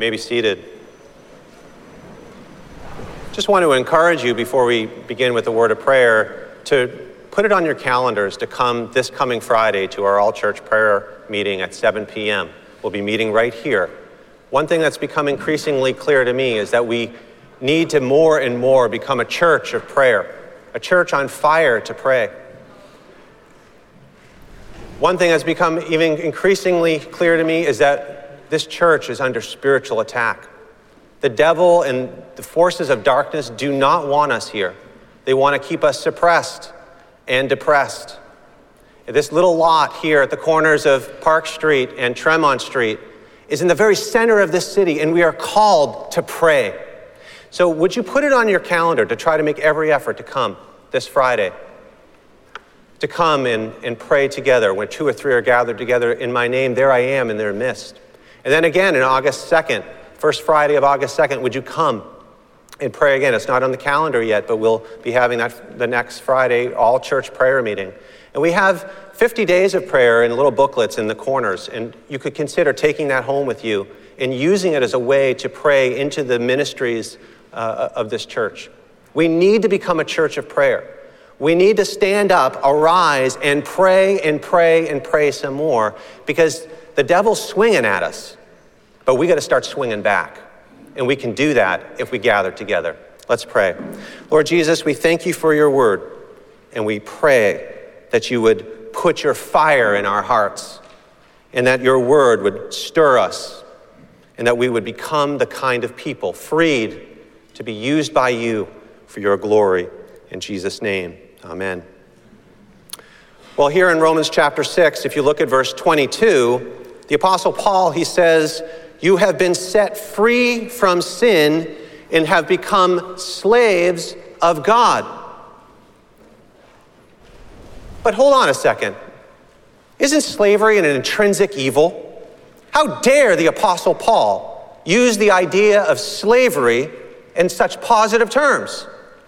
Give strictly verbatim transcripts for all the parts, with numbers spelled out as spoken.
may be seated. Just want to encourage you before we begin with the word of prayer to put it on your calendars to come this coming Friday to our all-church prayer meeting at seven p.m. We'll be meeting right here. One thing that's become increasingly clear to me is that we need to more and more become a church of prayer, a church on fire to pray. One thing that's become even increasingly clear to me is that this church is under spiritual attack. The devil and the forces of darkness do not want us here. They want to keep us suppressed and depressed. This little lot here at the corners of Park Street and Tremont Street is in the very center of this city, and we are called to pray. So would you put it on your calendar to try to make every effort to come this Friday, to come and, and pray together. When two or three are gathered together in my name, there I am in their midst. And then again on August second, first Friday of August second, would you come and pray again? It's not on the calendar yet, but we'll be having that the next Friday, all church prayer meeting. And we have fifty days of prayer in little booklets in the corners, and you could consider taking that home with you and using it as a way to pray into the ministries uh, of this church. We need to become a church of prayer. We need to stand up, arise, and pray and pray and pray some more, because the devil's swinging at us, but we got to start swinging back. And we can do that if we gather together. Let's pray. Lord Jesus, we thank you for your word, and we pray that you would put your fire in our hearts, and that your word would stir us, and that we would become the kind of people freed to be used by you for your glory. In Jesus' name, amen. Well, here in Romans chapter six, if you look at verse twenty-two, the Apostle Paul, he says, you have been set free from sin and have become slaves of God. But hold on a second. Isn't slavery an intrinsic evil? How dare the Apostle Paul use the idea of slavery in such positive terms?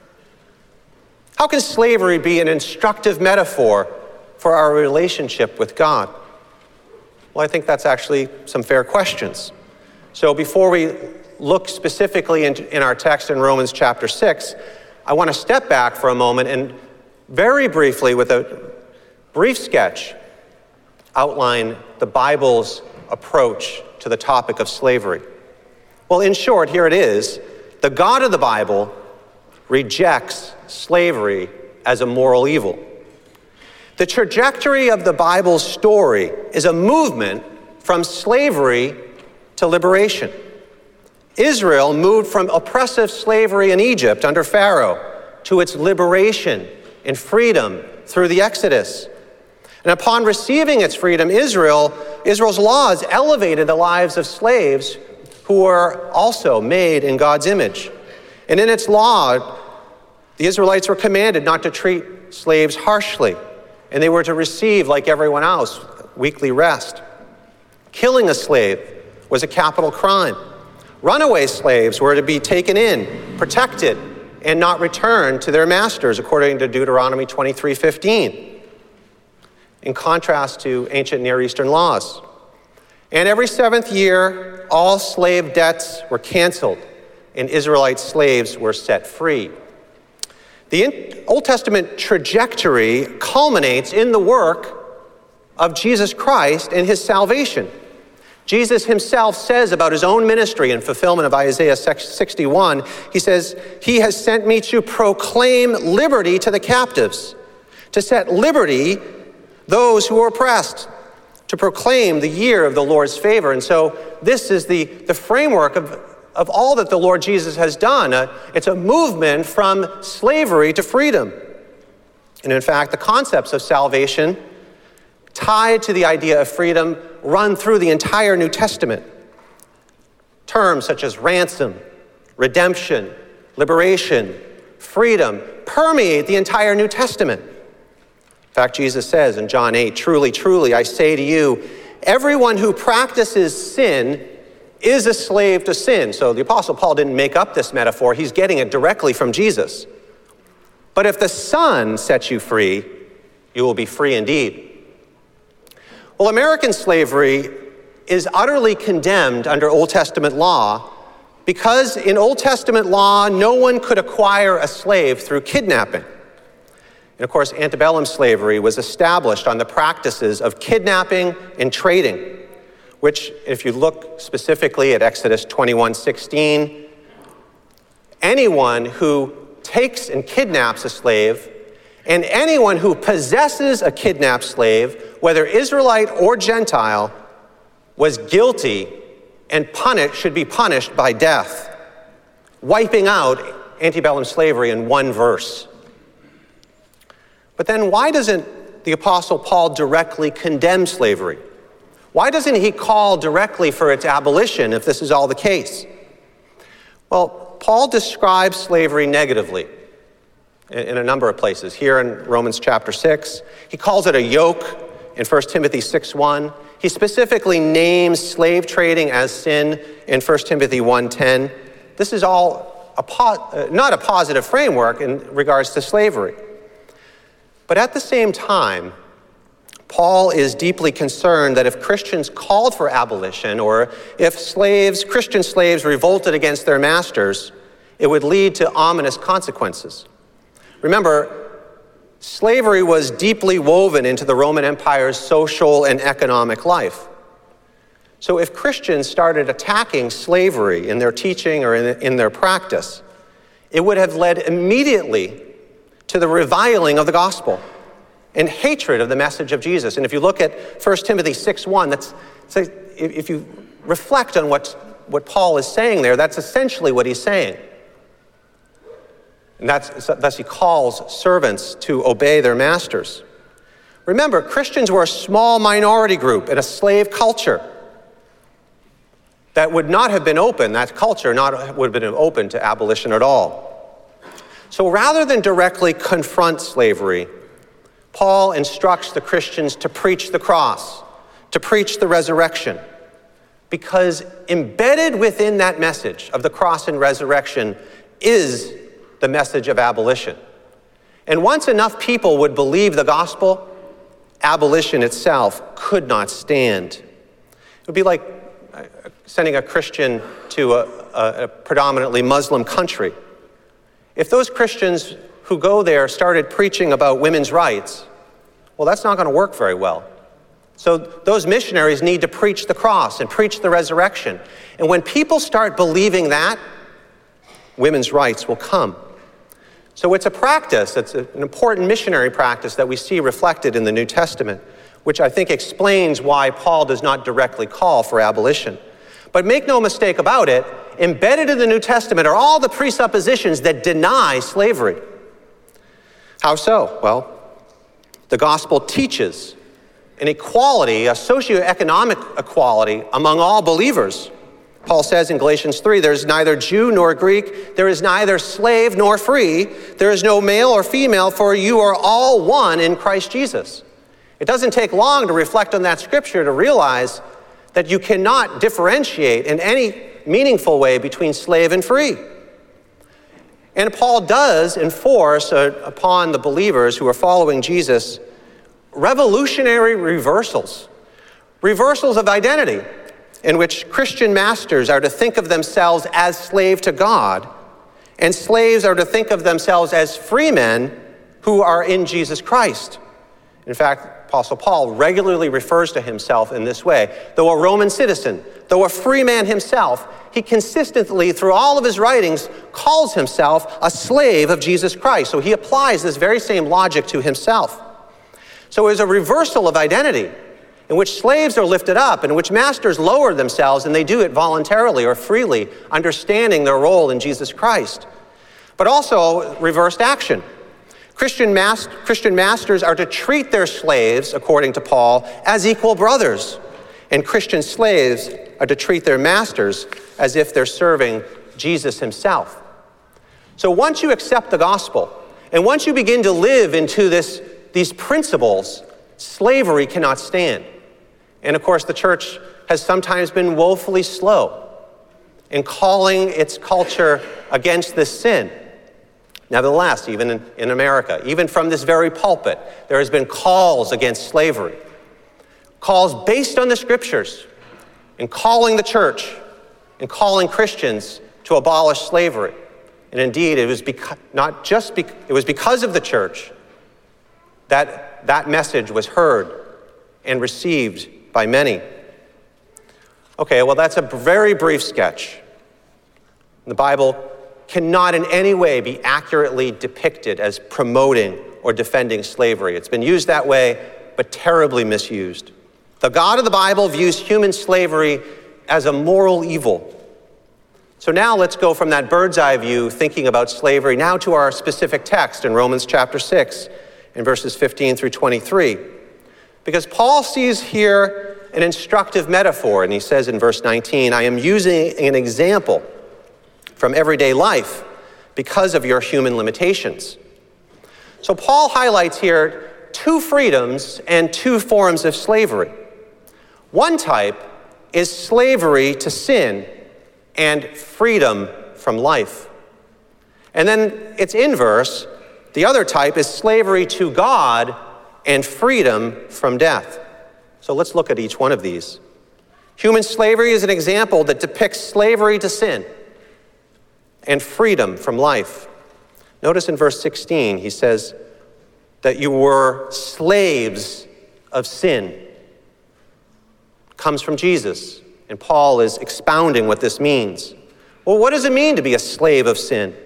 How can slavery be an instructive metaphor for our relationship with God? Well, I think that's actually some fair questions. So before we look specifically in, in our text in Romans chapter six, I want to step back for a moment and very briefly, with a brief sketch, outline the Bible's approach to the topic of slavery. Well, in short, here it is. The God of the Bible rejects slavery as a moral evil. The trajectory of the Bible's story is a movement from slavery to liberation. Israel moved from oppressive slavery in Egypt under Pharaoh to its liberation and freedom through the Exodus. And upon receiving its freedom, Israel, Israel's laws elevated the lives of slaves who were also made in God's image. And in its law, the Israelites were commanded not to treat slaves harshly, and they were to receive, like everyone else, weekly rest. Killing a slave was a capital crime. Runaway slaves were to be taken in, protected, and not returned to their masters, according to Deuteronomy twenty-three fifteen, in contrast to ancient Near Eastern laws. And every seventh year, all slave debts were canceled, and Israelite slaves were set free. The Old Testament trajectory culminates in the work of Jesus Christ and his salvation. Jesus himself says about his own ministry in fulfillment of Isaiah sixty-one, he says, he has sent me to proclaim liberty to the captives, to set liberty those who are oppressed, to proclaim the year of the Lord's favor. And so this is the, the framework of, of all that the Lord Jesus has done. Uh, it's a movement from slavery to freedom. And in fact, the concepts of salvation tied to the idea of freedom run through the entire New Testament. Terms such as ransom, redemption, liberation, freedom permeate the entire New Testament. In fact, Jesus says in John eight, truly, truly, I say to you, everyone who practices sin is a slave to sin. So the Apostle Paul didn't make up this metaphor. He's getting it directly from Jesus. But if the Son sets you free, you will be free indeed. Well, American slavery is utterly condemned under Old Testament law because in Old Testament law, no one could acquire a slave through kidnapping. And of course, antebellum slavery was established on the practices of kidnapping and trading, which, if you look specifically at Exodus twenty-one sixteen, anyone who takes and kidnaps a slave, and anyone who possesses a kidnapped slave, whether Israelite or Gentile, was guilty and punished, should be punished by death, wiping out antebellum slavery in one verse. But then why doesn't the Apostle Paul directly condemn slavery? Why doesn't he call directly for its abolition if this is all the case? Well, Paul describes slavery negatively in a number of places. Here in Romans chapter six, he calls it a yoke in First Timothy six one. He specifically names slave trading as sin in First Timothy one ten. This is all a po- not a positive framework in regards to slavery. But at the same time, Paul is deeply concerned that if Christians called for abolition, or if slaves, Christian slaves, revolted against their masters, it would lead to ominous consequences. Remember, slavery was deeply woven into the Roman Empire's social and economic life. So if Christians started attacking slavery in their teaching or in, in their practice, it would have led immediately to the reviling of the gospel and hatred of the message of Jesus. And if you look at First Timothy six one, that's, if you reflect on what, what Paul is saying there, that's essentially what he's saying. And that's, thus he calls servants to obey their masters. Remember, Christians were a small minority group in a slave culture that would not have been open, that culture not would have been open to abolition at all. So rather than directly confront slavery, Paul instructs the Christians to preach the cross, to preach the resurrection, because embedded within that message of the cross and resurrection is the message of abolition. And once enough people would believe the gospel, abolition itself could not stand. It would be like sending a Christian to a, a, a predominantly Muslim country. If those Christians who go there started preaching about women's rights, well, that's not going to work very well. So those missionaries need to preach the cross and preach the resurrection. And when people start believing that, women's rights will come. So it's a practice, it's an important missionary practice that we see reflected in the New Testament, which I think explains why Paul does not directly call for abolition. But make no mistake about it, embedded in the New Testament are all the presuppositions that deny slavery. How so? Well, the gospel teaches an equality, a socioeconomic equality among all believers. Paul says in Galatians three, there is neither Jew nor Greek, there is neither slave nor free, there is no male or female, for you are all one in Christ Jesus. It doesn't take long to reflect on that scripture to realize that you cannot differentiate in any meaningful way between slave and free. And Paul does enforce uh, upon the believers who are following Jesus revolutionary reversals, reversals of identity, in which Christian masters are to think of themselves as slave to God, and slaves are to think of themselves as free men who are in Jesus Christ. In fact, Apostle Paul regularly refers to himself in this way. Though a Roman citizen, though a free man himself, he consistently, through all of his writings, calls himself a slave of Jesus Christ. So he applies this very same logic to himself. So there's a reversal of identity in which slaves are lifted up, in which masters lower themselves, and they do it voluntarily or freely, understanding their role in Jesus Christ. But also reversed action. Christian, mas- Christian masters are to treat their slaves, according to Paul, as equal brothers. And Christian slaves are to treat their masters as if they're serving Jesus himself. So once you accept the gospel, and once you begin to live into this, these principles, slavery cannot stand. And of course, the church has sometimes been woefully slow in calling its culture against this sin. Nevertheless, even in, in America, even from this very pulpit, there has been calls against slavery. Calls based on the scriptures, in calling the church, in calling Christians to abolish slavery. And indeed, it was beca- not just be- it was because of the church that that message was heard and received by many. Okay, well, that's a very brief sketch. The Bible cannot in any way be accurately depicted as promoting or defending slavery. It's been used that way, but terribly misused. The God of the Bible views human slavery as a moral evil. So now let's go from that bird's eye view, thinking about slavery, now to our specific text in Romans chapter six, in verses fifteen through twenty-three. Because Paul sees here an instructive metaphor, and he says in verse nineteen, I am using an example from everyday life because of your human limitations. So Paul highlights here two freedoms and two forms of slavery. One type is slavery to sin and freedom from life. And then its inverse, the other type is slavery to God and freedom from death. So let's look at each one of these. Human slavery is an example that depicts slavery to sin and freedom from life. Notice in verse sixteen, he says that you were slaves of sin. It comes from Jesus, and Paul is expounding what this means. Well, what does it mean to be a slave of sin?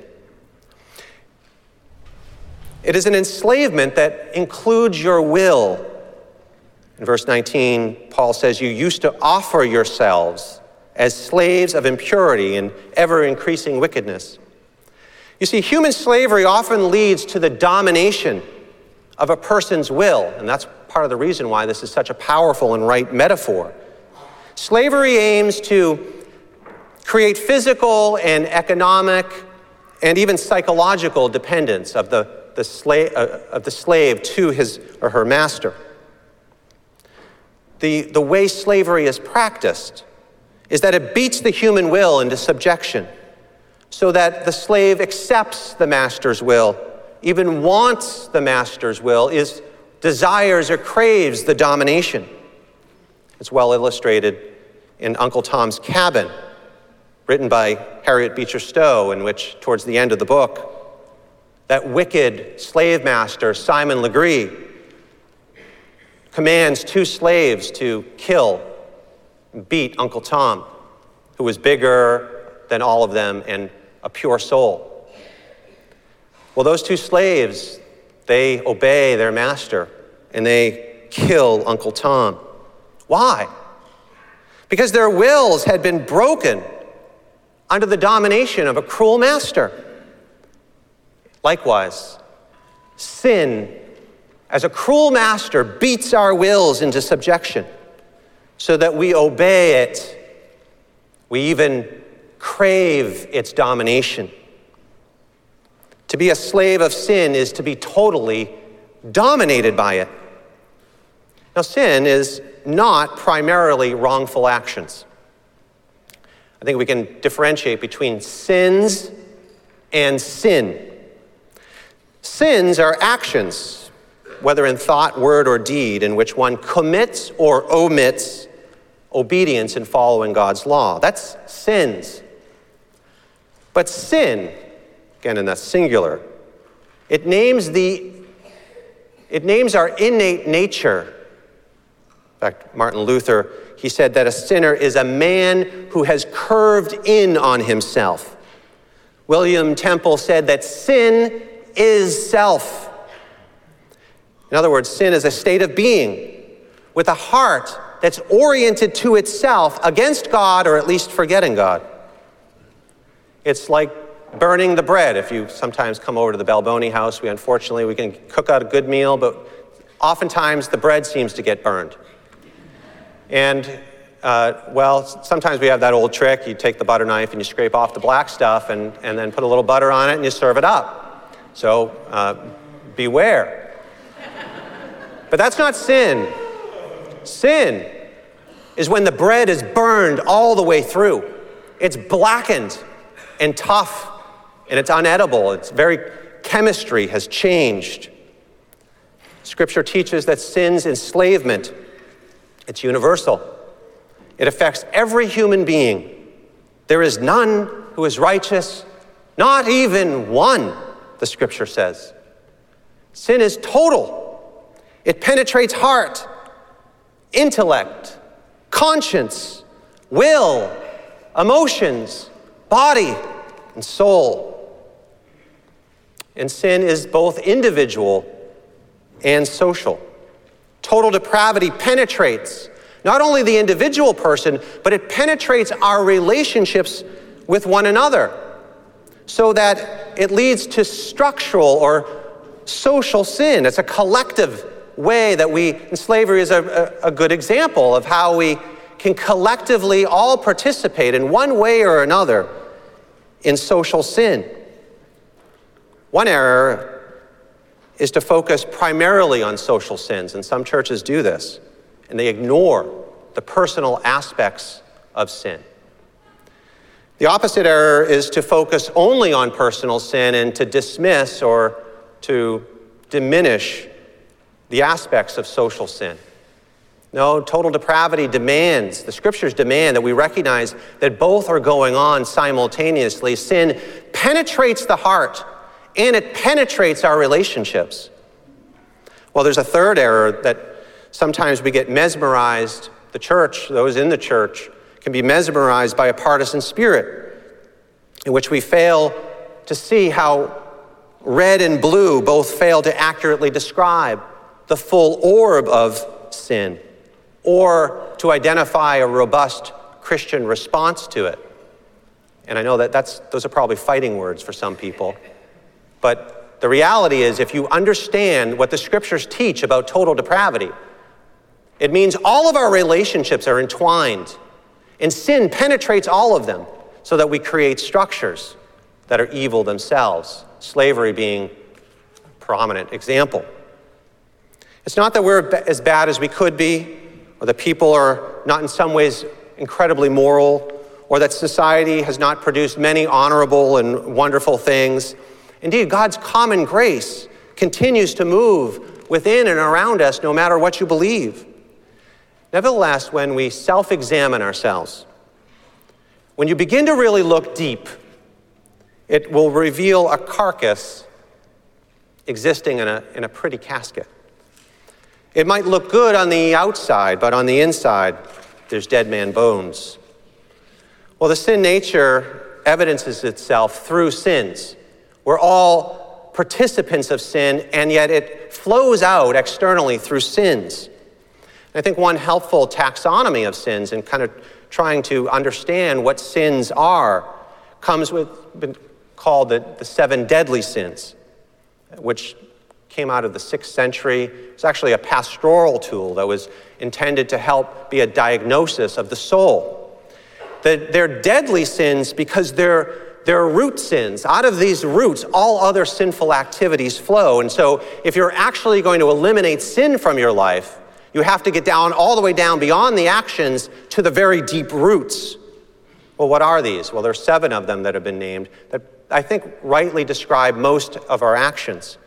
It is an enslavement that includes your will. In verse nineteen, Paul says, you used to offer yourselves as slaves of impurity and ever-increasing wickedness. You see, human slavery often leads to the domination of a person's will, and that's part of the reason why this is such a powerful and right metaphor. Slavery aims to create physical and economic and even psychological dependence of the, the, slave, uh, of the slave to his or her master. The, the way slavery is practiced is that it beats the human will into subjection so that the slave accepts the master's will, even wants the master's will, is desires or craves the domination. It's well illustrated in Uncle Tom's Cabin, written by Harriet Beecher Stowe, in which, towards the end of the book, that wicked slave master, Simon Legree, commands two slaves to kill and beat Uncle Tom, who was bigger than all of them and a pure soul. Well, those two slaves, they obey their master and they kill Uncle Tom. Why? Because their wills had been broken under the domination of a cruel master. Likewise, sin, as a cruel master, beats our wills into subjection so that we obey it. We even crave its domination. To be a slave of sin is to be totally dominated by it. Now, sin is not primarily wrongful actions. I think we can differentiate between sins and sin. Sins are actions, whether in thought, word, or deed, in which one commits or omits obedience in following God's law. That's sins. But sin, again in the singular, it names the, it names our innate nature. In fact, Martin Luther, he said that a sinner is a man who has curved in on himself. William Temple said that sin is self. In other words, sin is a state of being with a heart that's oriented to itself against God, or at least forgetting God. It's like burning the bread. If you sometimes come over to the Balboni house, we unfortunately, we can cook out a good meal, but oftentimes the bread seems to get burned. And, uh, well, sometimes we have that old trick. You take the butter knife and you scrape off the black stuff and, and then put a little butter on it and you serve it up. So uh, beware. But that's not sin. Sin is when the bread is burned all the way through. It's blackened and tough, and it's unedible. Its very chemistry has changed. Scripture teaches that sin's enslavement, it's universal. It affects every human being. There is none who is righteous, not even one, the scripture says. Sin is total. It penetrates heart, intellect, conscience, will, emotions, body, and soul. And sin is both individual and social. Total depravity penetrates not only the individual person, but it penetrates our relationships with one another, so that it leads to structural or social sin. It's a collective way that we, and slavery is a, a, a good example of how we can collectively all participate in one way or another in social sin. One error is to focus primarily on social sins, and some churches do this, and they ignore the personal aspects of sin. The opposite error is to focus only on personal sin and to dismiss or to diminish the aspects of social sin. No, total depravity demands, the scriptures demand that we recognize that both are going on simultaneously. Sin penetrates the heart and it penetrates our relationships. Well, there's a third error that sometimes we get mesmerized. The church, those in the church, can be mesmerized by a partisan spirit in which we fail to see how red and blue both fail to accurately describe the full orb of sin or to identify a robust Christian response to it. And I know that that's, those are probably fighting words for some people, but the reality is if you understand what the scriptures teach about total depravity, it means all of our relationships are entwined, and sin penetrates all of them so that we create structures that are evil themselves, slavery being a prominent example. It's not that we're as bad as we could be, or that people are not in some ways incredibly moral, or that society has not produced many honorable and wonderful things. Indeed, God's common grace continues to move within and around us no matter what you believe. Nevertheless, when we self-examine ourselves, when you begin to really look deep, it will reveal a carcass existing in a, in a pretty casket. It might look good on the outside, but on the inside, there's dead man bones. Well, the sin nature evidences itself through sins. We're all participants of sin, and yet it flows out externally through sins. I think one helpful taxonomy of sins and kind of trying to understand what sins are comes with, been called the, the seven deadly sins, which came out of the sixth century. It's actually a pastoral tool that was intended to help be a diagnosis of the soul. The, they're deadly sins because they're They're root sins. Out of these roots, all other sinful activities flow. And so if you're actually going to eliminate sin from your life, you have to get down all the way down beyond the actions to the very deep roots. Well, what are these? Well, there's seven of them that have been named that I think rightly describe most of our actions.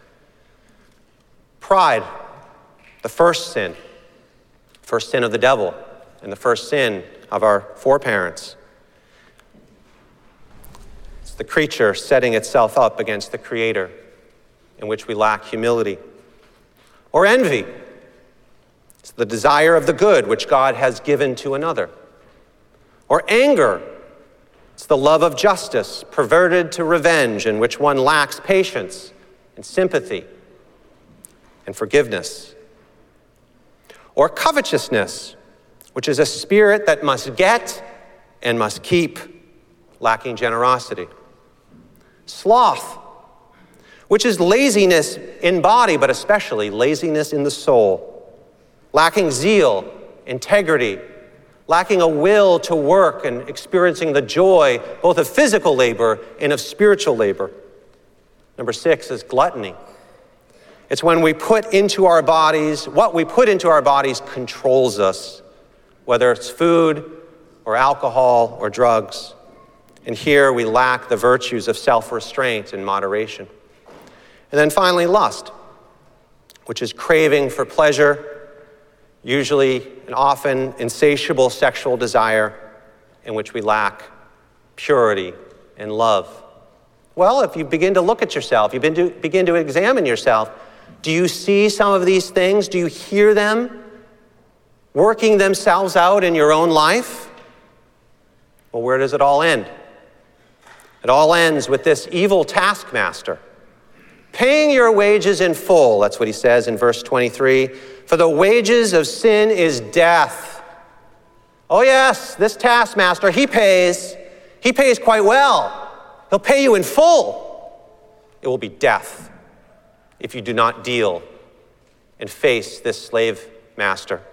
Pride, the first sin, first sin of the devil, and the first sin of our foreparents. It's the creature setting itself up against the Creator, in which we lack humility. Or envy. It's the desire of the good which God has given to another. Or anger. It's the love of justice perverted to revenge, in which one lacks patience and sympathy and forgiveness. Or covetousness, which is a spirit that must get and must keep, lacking generosity. Sloth, which is laziness in body, but especially laziness in the soul. Lacking zeal, integrity, lacking a will to work and experiencing the joy both of physical labor and of spiritual labor. Number six is gluttony. It's when we put into our bodies, what we put into our bodies controls us, whether it's food or alcohol or drugs. And here we lack the virtues of self-restraint and moderation. And then finally, lust, which is craving for pleasure usually and often insatiable sexual desire in which we lack purity and love. Well, if you begin to look at yourself, you begin to, begin to examine yourself, do you see some of these things? Do you hear them working themselves out in your own life? Well, where does it all end? It all ends with this evil taskmaster paying your wages in full. That's what he says in verse twenty-three. For the wages of sin is death. Oh yes, this taskmaster, he pays. He pays quite well. He'll pay you in full. It will be death if you do not deal and face this slave master.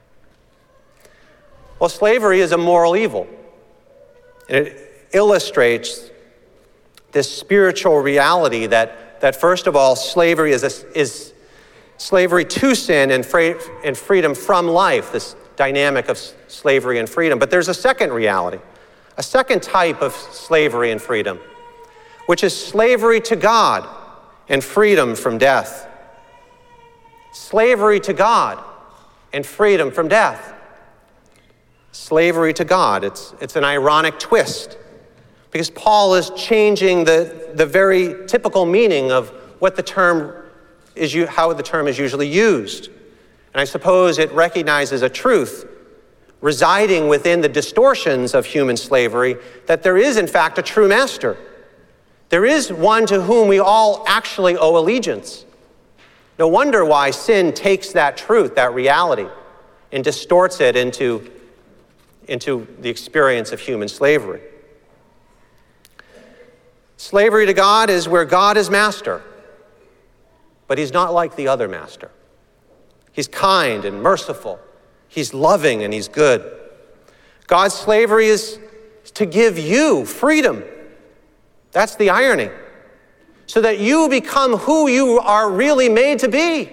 Well, slavery is a moral evil. And it illustrates this spiritual reality that, that first of all, slavery is, a, is slavery to sin and, free, and freedom from life, this dynamic of slavery and freedom. But there's a second reality, a second type of slavery and freedom, which is slavery to God and freedom from death. Slavery to God and freedom from death. Slavery to God. It's, it's an ironic twist because Paul is changing the, the very typical meaning of what the term is, how the term is usually used. And I suppose it recognizes a truth residing within the distortions of human slavery, that there is in fact a true master. There is one to whom we all actually owe allegiance. No wonder why sin takes that truth, that reality, and distorts it into, into the experience of human slavery. Slavery to God is where God is master, but he's not like the other master. He's kind and merciful. He's loving and he's good. God's slavery is to give you freedom. That's the irony. So that you become who you are really made to be.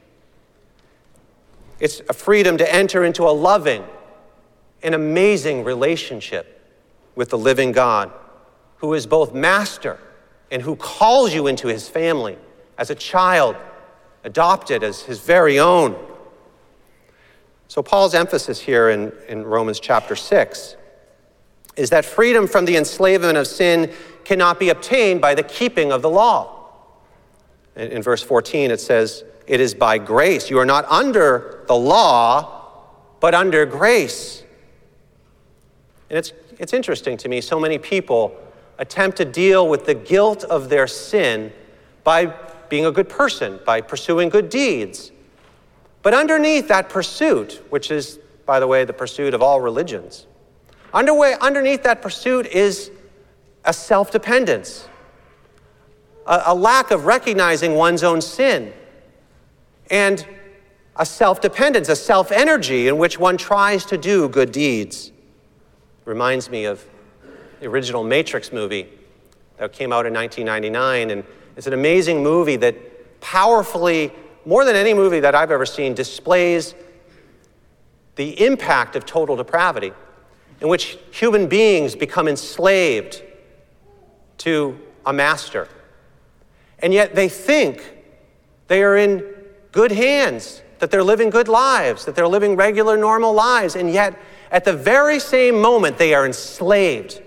It's a freedom to enter into a loving and amazing relationship with the living God, who is both master and who calls you into his family as a child, adopted as his very own. So Paul's emphasis here in, in Romans chapter six is that freedom from the enslavement of sin cannot be obtained by the keeping of the law. In, in verse fourteen, it says, it is by grace. You are not under the law, but under grace. And it's, it's interesting to me, so many people attempt to deal with the guilt of their sin by being a good person, by pursuing good deeds. But underneath that pursuit, which is, by the way, the pursuit of all religions, underway, underneath that pursuit is a self-dependence, a, a lack of recognizing one's own sin, and a self-dependence, a self-energy in which one tries to do good deeds. Reminds me of the original Matrix movie that came out in nineteen ninety-nine, and it's an amazing movie that powerfully, more than any movie that I've ever seen, displays the impact of total depravity, in which human beings become enslaved to a master. And yet they think they are in good hands, that they're living good lives, that they're living regular, normal lives, and yet at the very same moment they are enslaved.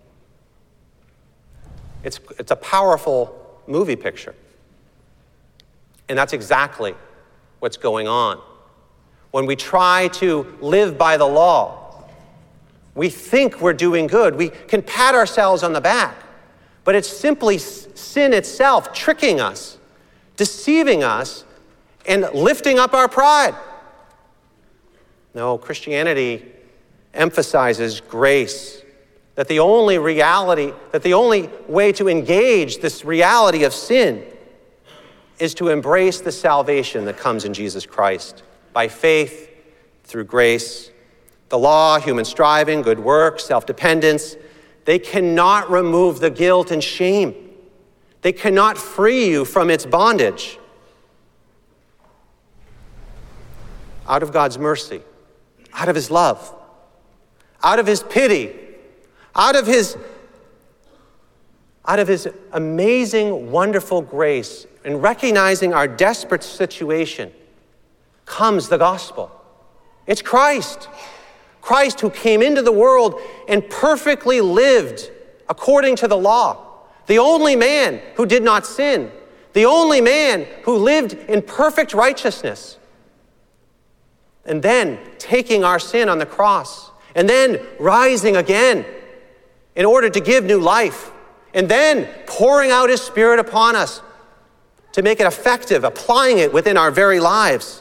It's, it's a powerful movie picture. And that's exactly what's going on. When we try to live by the law, we think we're doing good. We can pat ourselves on the back. But it's simply sin itself tricking us, deceiving us, and lifting up our pride. No, Christianity emphasizes grace, that the only reality, that the only way to engage this reality of sin is to embrace the salvation that comes in Jesus Christ by faith, through grace. The law, human striving, good works, self-dependence, they cannot remove the guilt and shame. They cannot free you from its bondage. Out of God's mercy, out of his love, out of his pity, out of his, out of his amazing, wonderful grace, and recognizing our desperate situation, comes the gospel. It's Christ. Christ who came into the world and perfectly lived according to the law. The only man who did not sin. The only man who lived in perfect righteousness. And then taking our sin on the cross. And then rising again in order to give new life. And then pouring out his Spirit upon us to make it effective, applying it within our very lives.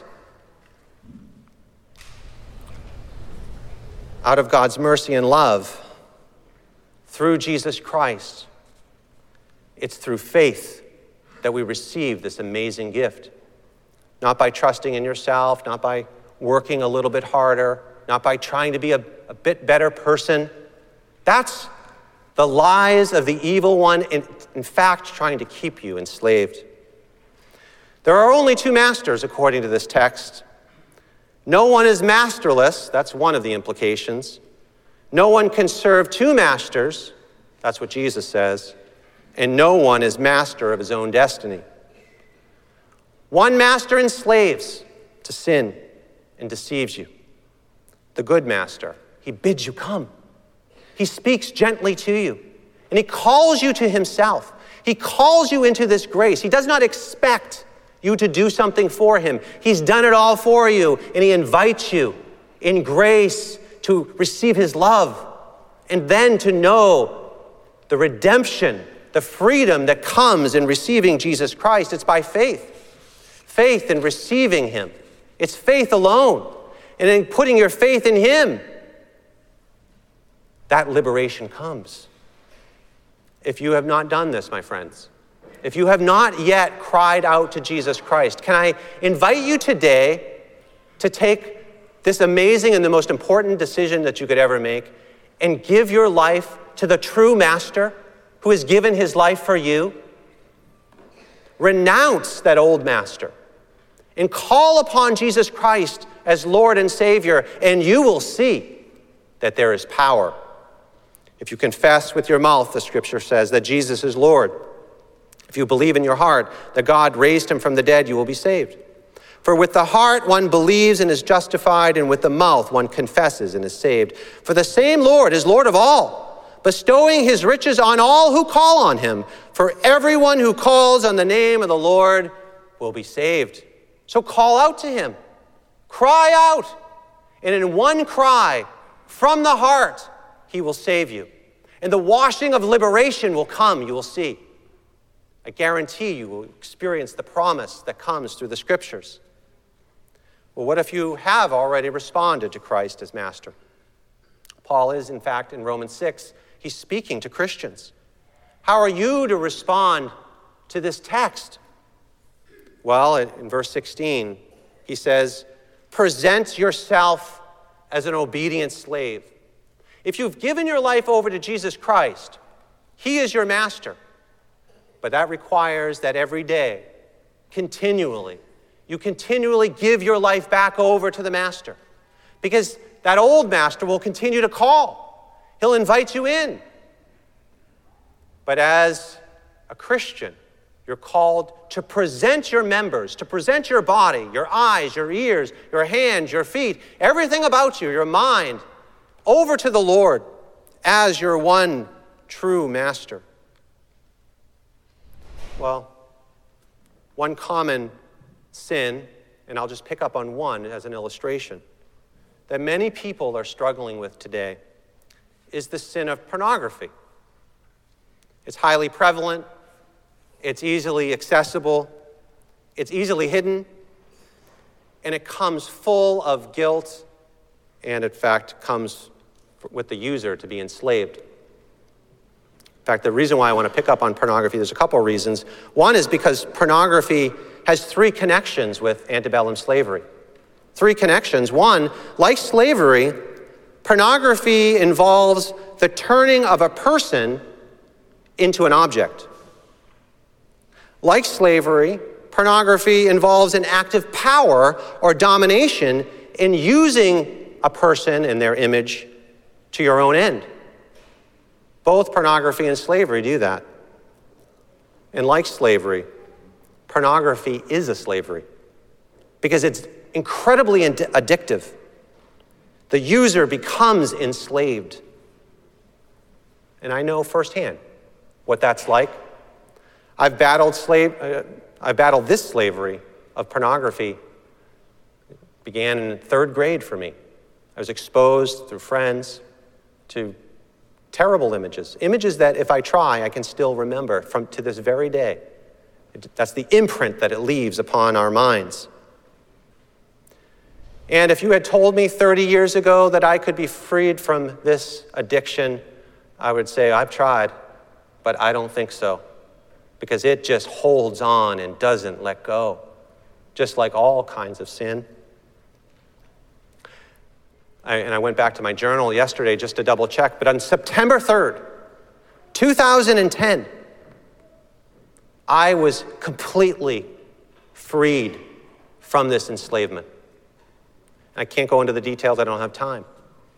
Out of God's mercy and love, through Jesus Christ, it's through faith that we receive this amazing gift. Not by trusting in yourself, not by working a little bit harder, not by trying to be a, a bit better person. That's the lies of the evil one, in, in fact, trying to keep you enslaved. There are only two masters, according to this text. No one is masterless. That's one of the implications. No one can serve two masters. That's what Jesus says. And no one is master of his own destiny. One master enslaves to sin and deceives you. The good master, he bids you come. He speaks gently to you, and he calls you to himself. He calls you into this grace. He does not expect you to do something for him. He's done it all for you, and he invites you in grace to receive his love, and then to know the redemption, the freedom that comes in receiving Jesus Christ. It's by faith. Faith in receiving him. It's faith alone. And in putting your faith in him, that liberation comes. If you have not done this, my friends, if you have not yet cried out to Jesus Christ, can I invite you today to take this amazing and the most important decision that you could ever make and give your life to the true master who has given his life for you? Renounce that old master and call upon Jesus Christ as Lord and Savior, and you will see that there is power. If you confess with your mouth, the scripture says, that Jesus is Lord, if you believe in your heart that God raised him from the dead, you will be saved. For with the heart one believes and is justified, and with the mouth one confesses and is saved. For the same Lord is Lord of all, bestowing his riches on all who call on him. For everyone who calls on the name of the Lord will be saved. So call out to him. Cry out. And in one cry from the heart, he will save you. And the washing of liberation will come, you will see. I guarantee you will experience the promise that comes through the scriptures. Well, what if you have already responded to Christ as master? Paul is, in fact, in Romans six, he's speaking to Christians. How are you to respond to this text? Well, in verse sixteen, he says, present yourself as an obedient slave. If you've given your life over to Jesus Christ, he is your master. But that requires that every day, continually, you continually give your life back over to the master. Because that old master will continue to call. He'll invite you in. But as a Christian, you're called to present your members, to present your body, your eyes, your ears, your hands, your feet, everything about you, your mind, over to the Lord as your one true master. Well, one common sin, and I'll just pick up on one as an illustration, that many people are struggling with today is the sin of pornography. It's highly prevalent. It's easily accessible. It's easily hidden. And it comes full of guilt, and in fact comes with the user to be enslaved. In fact, the reason why I want to pick up on pornography, there's a couple of reasons. One is because pornography has three connections with antebellum slavery. Three connections. One, like slavery, pornography involves the turning of a person into an object. Like slavery, pornography involves an act of power or domination in using a person and their image to your own end. Both pornography and slavery do that. And like slavery, pornography is a slavery because it's incredibly addictive. The user becomes enslaved. And I know firsthand what that's like. I've battled slave, uh, I battled this slavery of pornography. It began in third grade for me. I was exposed through friends to terrible images, images that if I try, I can still remember from to this very day. It, that's the imprint that it leaves upon our minds. And if you had told me thirty years ago that I could be freed from this addiction, I would say, I've tried, but I don't think so. Because it just holds on and doesn't let go, just like all kinds of sin. I, and I went back to my journal yesterday just to double check, but on September third, two thousand ten, I was completely freed from this enslavement. I can't go into the details, I don't have time.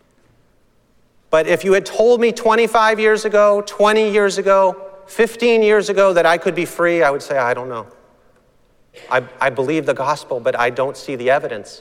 But if you had told me twenty-five years ago, twenty years ago, fifteen years ago that I could be free, I would say, I don't know. I, I believe the gospel, but I don't see the evidence.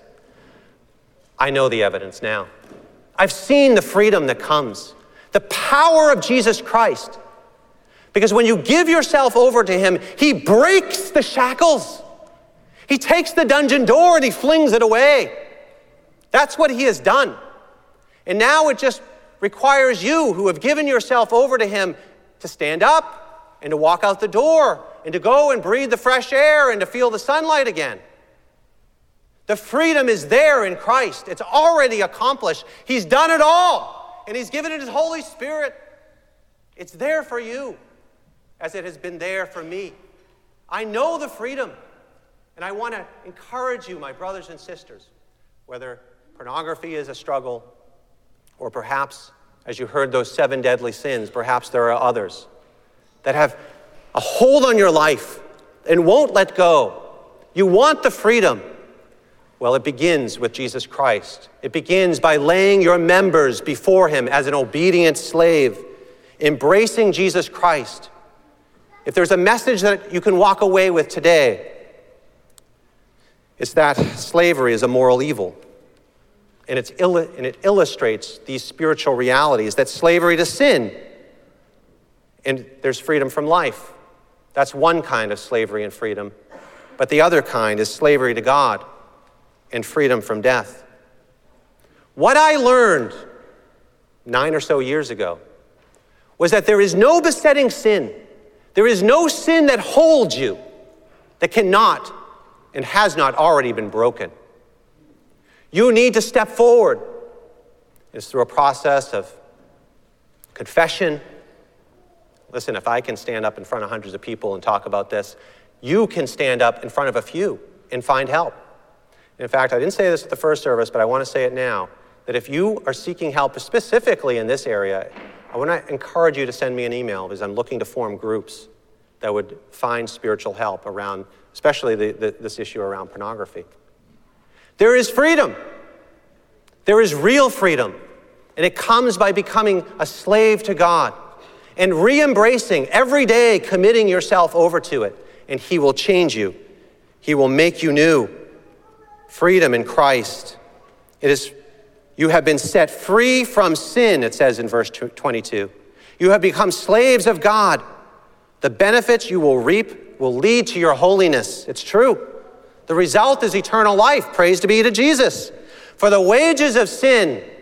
I know the evidence now. I've seen the freedom that comes, the power of Jesus Christ. Because when you give yourself over to him, he breaks the shackles. He takes the dungeon door and he flings it away. That's what he has done. And now it just requires you who have given yourself over to him to stand up and to walk out the door and to go and breathe the fresh air and to feel the sunlight again. The freedom is there in Christ. It's already accomplished. He's done it all, and he's given it his Holy Spirit. It's there for you, as it has been there for me. I know the freedom, and I want to encourage you, my brothers and sisters, whether pornography is a struggle, or perhaps, as you heard those seven deadly sins, perhaps there are others that have a hold on your life and won't let go. You want the freedom. Well, it begins with Jesus Christ. It begins by laying your members before him as an obedient slave, embracing Jesus Christ. If there's a message that you can walk away with today, it's that slavery is a moral evil. And, it's illi- and it illustrates these spiritual realities, that slavery to sin, and there's freedom from life. That's one kind of slavery and freedom. But the other kind is slavery to God and freedom from death. What I learned nine or so years ago was that there is no besetting sin. There is no sin that holds you that cannot and has not already been broken. You need to step forward. It's through a process of confession. Listen, if I can stand up in front of hundreds of people and talk about this, you can stand up in front of a few and find help. In fact, I didn't say this at the first service, but I want to say it now, that if you are seeking help specifically in this area, I want to encourage you to send me an email, because I'm looking to form groups that would find spiritual help around, especially the, the, this issue around pornography. There is freedom. There is real freedom. And it comes by becoming a slave to God and re-embracing every day, committing yourself over to it. And he will change you. He will make you new. Freedom in Christ. It is, you have been set free from sin, it says in verse twenty-two. You have become slaves of God. The benefits you will reap will lead to your holiness. It's true. The result is eternal life. Praise be to Jesus. For the wages of sin